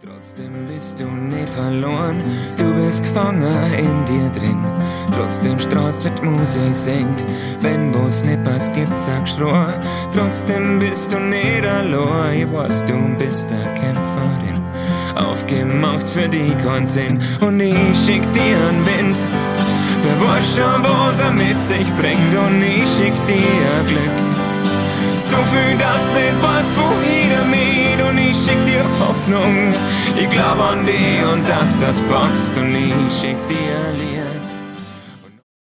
Trotzdem bist du nicht verloren, du bist gefangen in dir drin. Trotzdem strahlst, wenn die Musik singt, wenn wo's nicht passt, gibt's ein Geschrei. Trotzdem bist du nicht allein, ich weiß, du bist eine Kämpferin. Aufgemacht für die keinen Sinn und ich schick dir einen Wind. Wer weiß schon, was er mit sich bringt und ich schick dir Glück. So viel, dass nicht weißt, wohin damit und ich schick dir Hoffnung. Ich glaub an dich und dass das packst und ich schick dir Liebe.